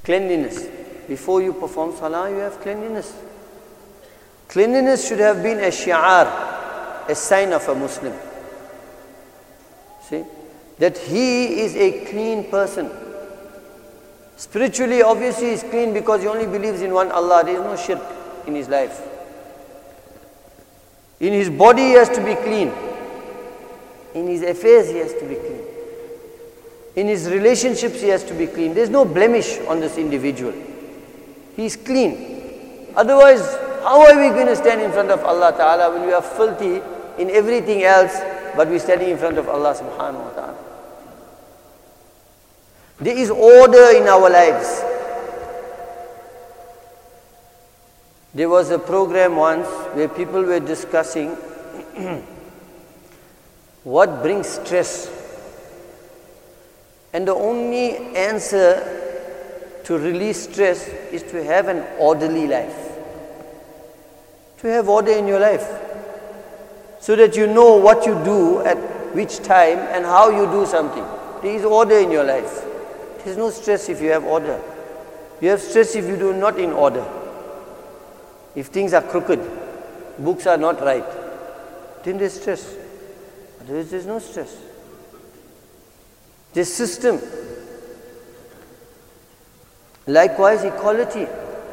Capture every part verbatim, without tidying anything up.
Cleanliness. Before you perform salah, you have cleanliness. Cleanliness should have been a shi'ar, a sign of a Muslim. See? That he is a clean person. Spiritually, obviously, he is clean because he only believes in one Allah. There is no shirk in his life. In his body, he has to be clean. In his affairs, he has to be clean. In his relationships, he has to be clean. There is no blemish on this individual. He is clean. Otherwise, how are we going to stand in front of Allah Ta'ala when we are filthy in everything else, but we are standing in front of Allah Subhanahu wa Ta'ala? There is order in our lives. There was a program once where people were discussing what brings stress. And the only answer to release stress is to have an orderly life. To have order in your life. So that you know what you do at which time and how you do something. There is order in your life. There is no stress if you have order. You have stress if you do not in order. If things are crooked, books are not right, then there's stress. Otherwise there's no stress. This system. Likewise, equality.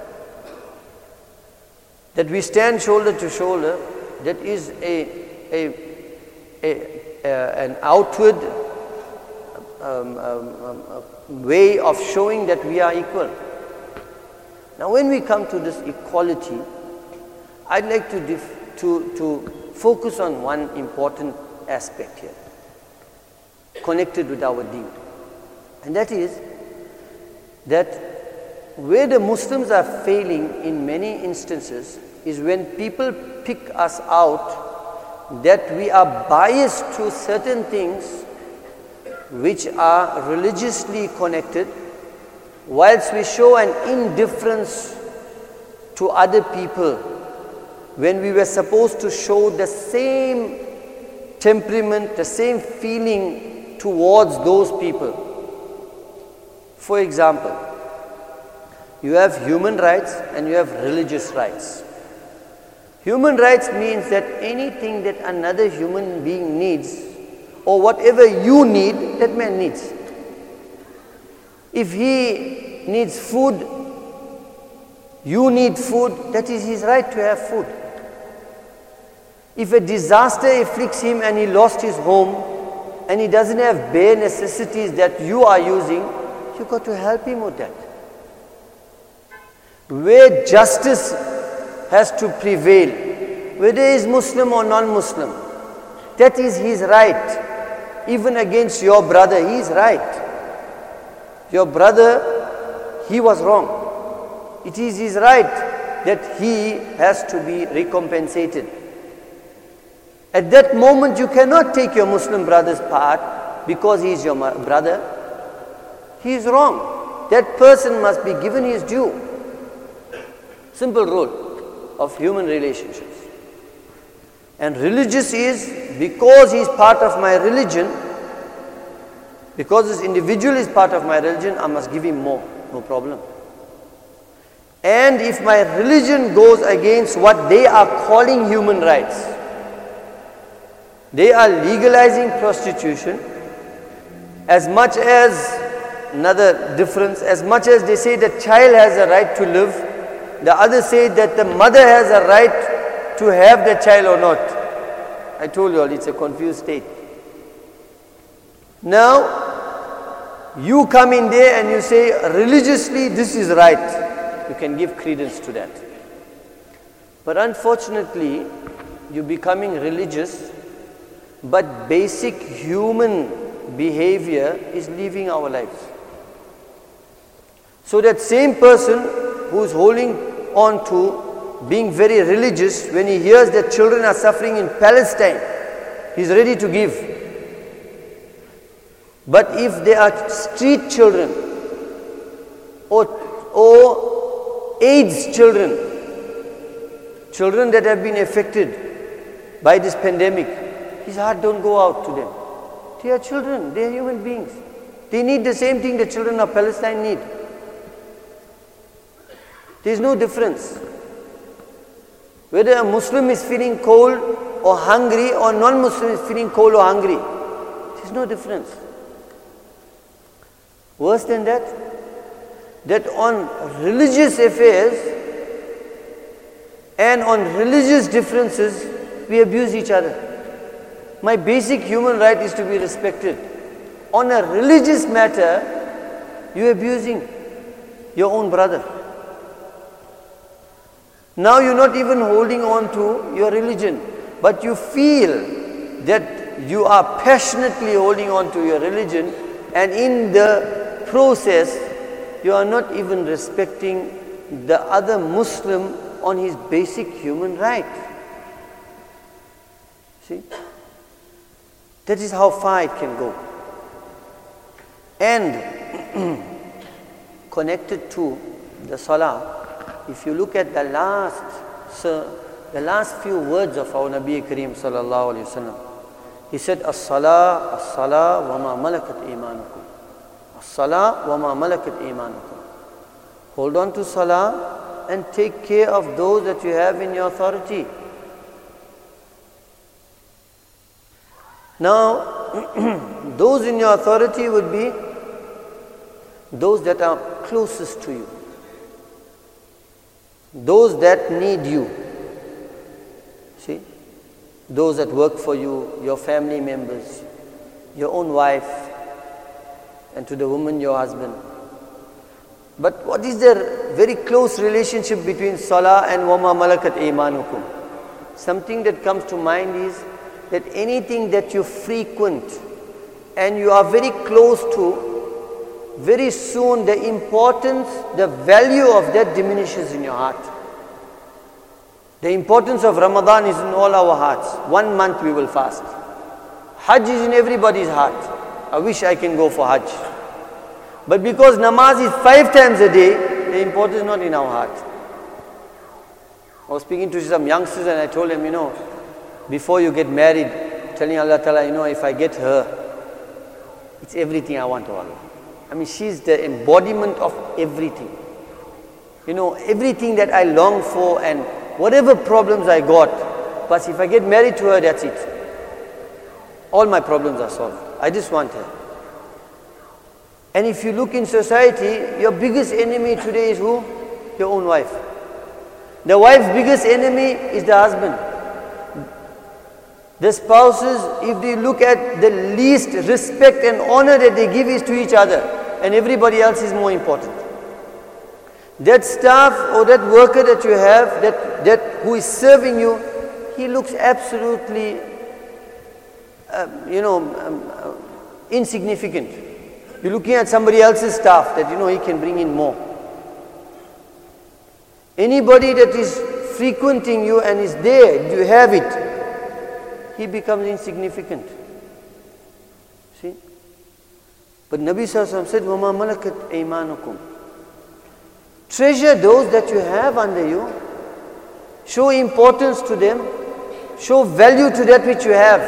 That we stand shoulder to shoulder, that is a, a, a, a an outward um, um, um, way of showing that we are equal. Now when we come to this equality, I'd like to, dif to, to focus on one important aspect here, connected with our deen. And that is that where the Muslims are failing in many instances is when people pick us out that we are biased to certain things which are religiously connected, whilst we show an indifference to other people when we were supposed to show the same temperament, the same feeling towards those people. For example, you have human rights and you have religious rights. Human rights means that anything that another human being needs, or whatever you need, that man needs. If he needs food, you need food, that is his right to have food. If a disaster afflicts him and he lost his home and he doesn't have bare necessities that you are using, you've got to help him with that. Where justice has to prevail, whether he is Muslim or non-Muslim, that is his right. Even against your brother, he is right. Your brother, he was wrong. It is his right that he has to be recompensated. At that moment, you cannot take your Muslim brother's part because he is your brother. He is wrong. That person must be given his due. Simple rule of human relationships. And religious is, because he is part of my religion, because this individual is part of my religion, I must give him more, no problem. And if my religion goes against what they are calling human rights, they are legalizing prostitution, as much as, another difference, as much as they say the child has a right to live, the others say that the mother has a right to have the child or not. I told you all, it's a confused state. Now, you come in there and you say, religiously this is right. You can give credence to that. But unfortunately, you're becoming religious, but basic human behavior is leaving our lives. So that same person who is holding on to being very religious, when he hears that children are suffering in Palestine, he is ready to give. But if they are street children or, or AIDS children, children that have been affected by this pandemic, his heart don't go out to them. They are children, they are human beings. They need the same thing the children of Palestine need. There is no difference. Whether a Muslim is feeling cold or hungry, or non-Muslim is feeling cold or hungry, there is no difference. Worse than that, that on religious affairs and on religious differences, we abuse each other. My basic human right is to be respected. On a religious matter, you are abusing your own brother. Now you're not even holding on to your religion, but you feel that you are passionately holding on to your religion, and in the process, you are not even respecting the other Muslim on his basic human right. See? That is how far it can go. And connected to the salah, if you look at the last, so the last few words of our Nabi Kareem sallallahu alaihi wasallam, he said, "As-salah, as-salah, wa ma malakat imanukum. As-salah, wa ma malakat imanukum." Hold on to salah and take care of those that you have in your authority. Now, those in your authority would be those that are closest to you, those that need you. See? Those that work for you, your family members, your own wife, and to the woman, your husband. But what is the very close relationship between salah and wama malakat imanukum? Something that comes to mind is that anything that you frequent and you are very close to, very soon the importance, the value of that diminishes in your heart. The importance of Ramadan is in all our hearts. One month we will fast. Hajj is in everybody's heart. I wish I can go for Hajj. But because namaz is five times a day, the importance is not in our heart. I was speaking to some youngsters and I told them, you know, before you get married, telling Allah Ta'ala, you know, if I get her, it's everything I want to Allah. I mean, she's the embodiment of everything. You know, everything that I long for and whatever problems I got, but if I get married to her, that's it. All my problems are solved. I just want her. And if you look in society, your biggest enemy today is who? Your own wife. The wife's biggest enemy is the husband. The spouses, if they look at the least respect and honor that they give is to each other, and everybody else is more important. That staff or that worker that you have, that, that who is serving you, he looks absolutely, uh, you know, um, uh, insignificant. You're looking at somebody else's staff that you know he can bring in more. Anybody that is frequenting you and is there, you have it, he becomes insignificant. See? But Nabi Sallallahu Alaihi Wasallam said, وَمَا مَلَكَتْ أَيْمَانُكُمْ. Treasure those that you have under you. Show importance to them. Show value to that which you have.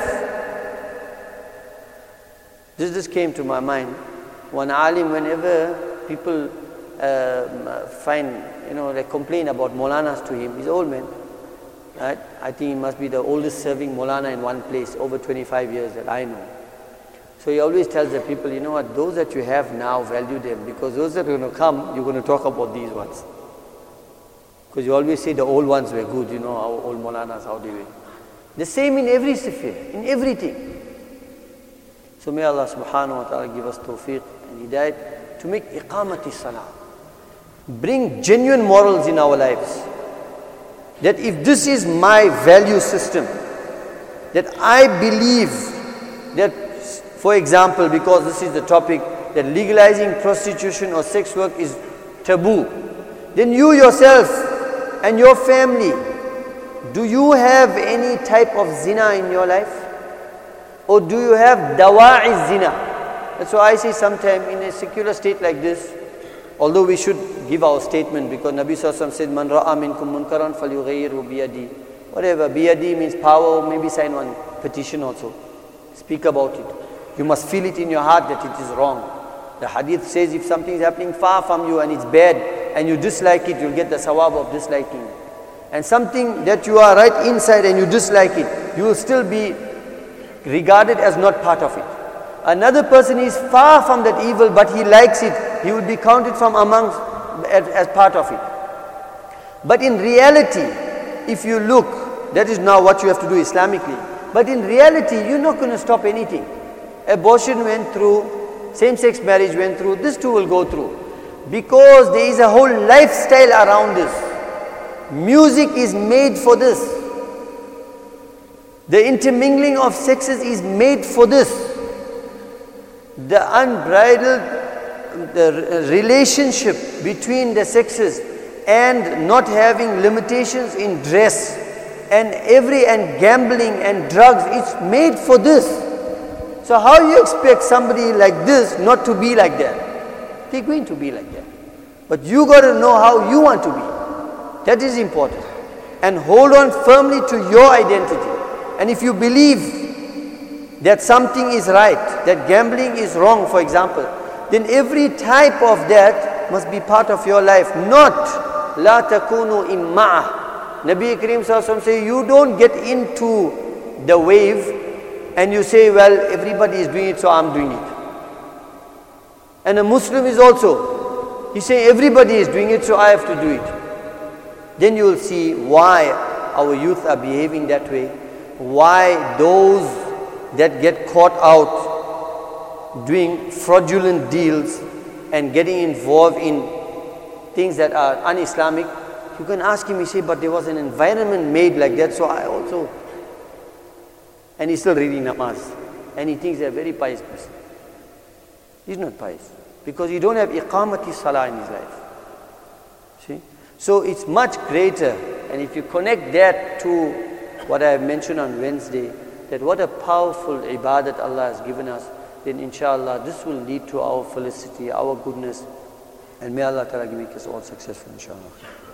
This just came to my mind. One alim, whenever people uh, find, you know, they complain about Maulanas to him, he's an old man. Right? I think he must be the oldest serving Maulana in one place, over twenty-five years that I know. So he always tells the people, you know what, those that you have now, value them, because those that are going to come, you're going to talk about these ones. Because you always say the old ones were good, you know, our old Maulanas, how they were. The same in every sphere, in everything. So may Allah subhanahu wa ta'ala give us tawfiq and hidayat to make iqamati salah. Bring genuine morals in our lives. That if this is my value system, that I believe that, for example, because this is the topic, that legalizing prostitution or sex work is taboo, then you yourself and your family, do you have any type of zina in your life? Or do you have dawa'i zina? That's why I say sometime in a secular state like this, although we should give our statement, because Nabi Sallallahu Alaihi Wasallam said, Man ra'a minkum munkaran falyughayyirhu biyadi. Whatever, biyadi means power, maybe sign one petition also. Speak about it. You must feel it in your heart that it is wrong. The hadith says if something is happening far from you and it's bad, and you dislike it, you'll get the sawab of disliking. And something that you are right inside and you dislike it, you will still be regarded as not part of it. Another person is far from that evil, but he likes it, he will be counted from amongst as, as part of it. But in reality, if you look, that is now what you have to do Islamically. But in reality, you're not going to stop anything. Abortion went through, same-sex marriage went through, this too will go through. Because there is a whole lifestyle around this. Music is made for this. The intermingling of sexes is made for this. The unbridled the relationship between the sexes and not having limitations in dress and every and gambling and drugs, it's made for this. So how you expect somebody like this not to be like that? They're going to be like that. But you got to know how you want to be. That is important. And hold on firmly to your identity. And if you believe that something is right, that gambling is wrong, for example, then every type of that must be part of your life, not la takunu imma'ah. Nabi Kareem Sallallahu Alaihi Wasallam say, you don't get into the wave and you say, well, everybody is doing it, so I'm doing it. And a Muslim is also, he say, everybody is doing it, so I have to do it. Then you will see why our youth are behaving that way, why those that get caught out doing fraudulent deals and getting involved in things that are un-Islamic. You can ask him, he say, but there was an environment made like that, so I also. And he's still reading namaz. And he thinks they're a very pious person. He's not pious. Because you don't have iqamati salah in his life. See? So it's much greater. And if you connect that to what I have mentioned on Wednesday, that what a powerful ibadat Allah has given us, then inshallah this will lead to our felicity, our goodness. And may Allah Ta'ala make us all successful, inshallah.